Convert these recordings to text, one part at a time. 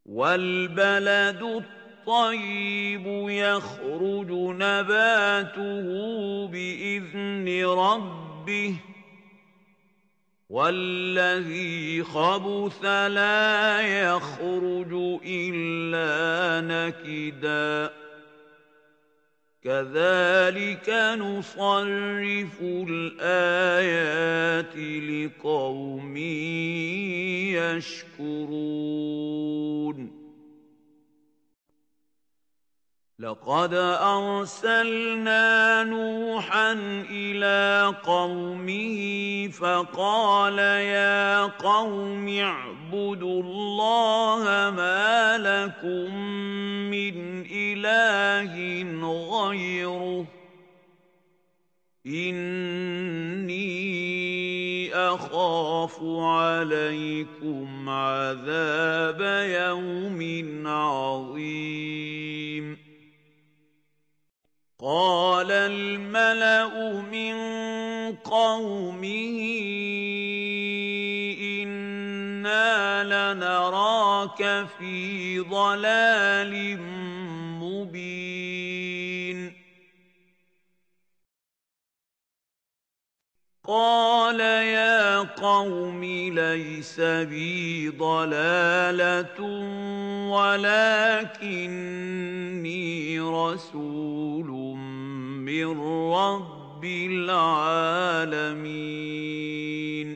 وَالْبَلَدُ الطَّيِّبُ يَخْرُجُ نَبَاتُهُ بِإِذْنِ رَبِّهِ ۖ وَالَّذِي خَبُثَ لَا يَخْرُجُ إِلَّا نَكِدًا ۚ كَذَٰلِكَ نُصَرِّفُ الْآيَاتِ لِقَوْمٍ يَشْكُرُونَ لَقَدْ أَرْسَلْنَا نُوحًا إِلَىٰ قَوْمِهِ فَقَالَ يَا قَوْمِ اعْبُدُوا اللَّهَ مَا لَكُم مِّنْ إِلَٰهٍ غَيْرُهُ إِنِّي أَخَافُ عَلَيْكُمْ عَذَابَ يَوْمٍ عَظِيمٍ قَالَ الْمَلَأُ مِن قَوْمِهِ إِنَّا لَنَرَاكَ فِي ضَلَالٍ مُّبِينٍ قَالَ يَا قَوْمِ لَيْسَ بِي ضَلَالَةٌ وَلَٰكِنِّي رَسُولٌ مِّن رَّبِّ الْعَالَمِينَ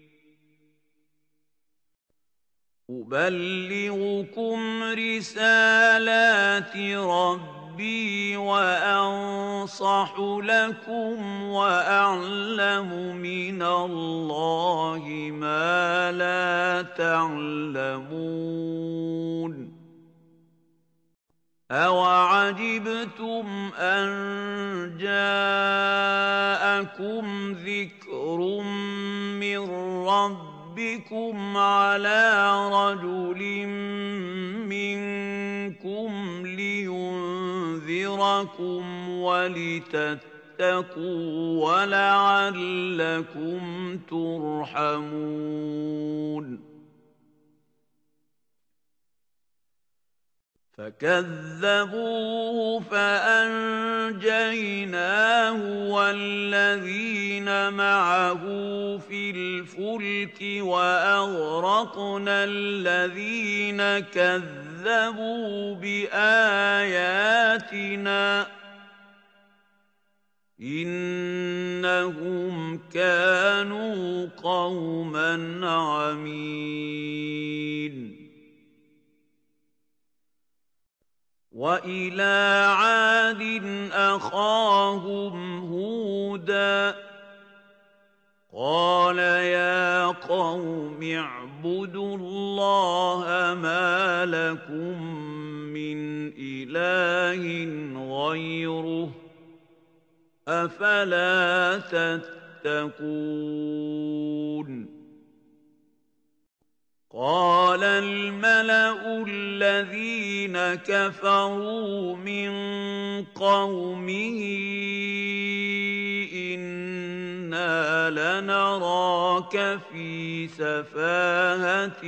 أُبَلِّغُكُمْ رِسَالَاتِ رَبِّي وَأَنصَحُ لَكُمْ وَأَعْلَمُ مِنَ اللَّهِ مَا لَا تَعْلَمُونَ أَوَعَجِبْتُمْ أَن جَاءَكُمْ ذِكْرٌ مِّن رَّبِّكُمْ عَلَىٰ رَجُلٍ مِّنكُمْ لِيُنذِرَكُمْ وَلِتَتَّقُوا وَلَعَلَّكُمْ تُرْحَمُونَ فَكَذَّبُوهُ فَأَنجَيْنَاهُ وَالَّذِينَ مَعَهُ فِي الْفُلْكِ وَأَغْرَقْنَا الَّذِينَ كَذَّبُوا بِآيَاتِنَا ۚ إِنَّهُمْ كَانُوا قَوْمًا عَمِينَ وَإِلَىٰ عَادٍ أَخَاهُمْ هُودًا قَالَ يَا قَوْمِ اعْبُدُوا اللَّهَ مَا لَكُم مِّنْ إِلَٰهٍ غَيْرُهُ أَفَلَا تَتَّقُونَ قَالَ الْمَلَأُ الَّذِينَ كَفَرُوا مِن قَوْمِهِ إِنَّا لَنَرَاكَ فِي سَفَاهَةٍ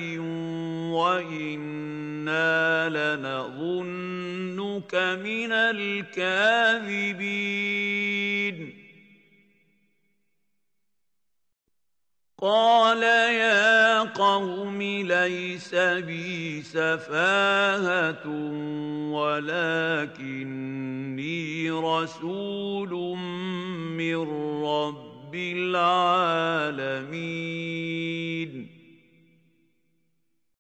وَإِنَّا لَنَظُنُّكَ مِنَ الْكَاذِبِينَ قَالَ يَا قَوْمِ لَيْسَ بِي سَفَاهَةٌ وَلَٰكِنِّي رَسُولٌ مِّن رَّبِّ الْعَالَمِينَ